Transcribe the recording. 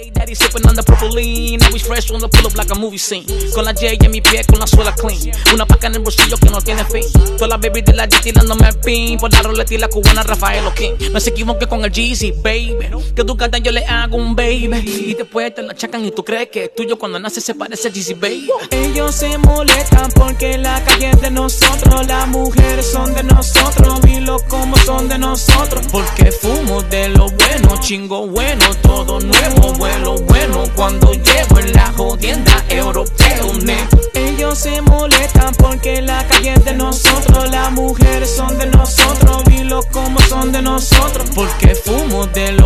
Daddy sipping on the purple lean, always fresh when I pull up like a movie scene. Con la J en mi pie, con la suela clean. Una paca en el bolsillo que no tiene fin. Toda la baby de la G tirándome el pin. Por la roleta y la cubana Rafael O'King. No se equivoque con el Jeezy, baby. Que tu carta yo le hago un baby. Y después te la achacan y tú crees que es tuyo cuando nace se parece a Jeezy, baby. Ellos se molestan porque la calle es de nosotros. Las mujeres son de nosotros y los como son de nosotros. Porque fumo de lo bueno, chingo bueno, todo nuevo, vuelo bueno. Cuando llego en la jodienda europeo, ellos se molestan porque la calle es de nosotros. Las mujeres son de nosotros y los como son de nosotros. Porque fumo de lo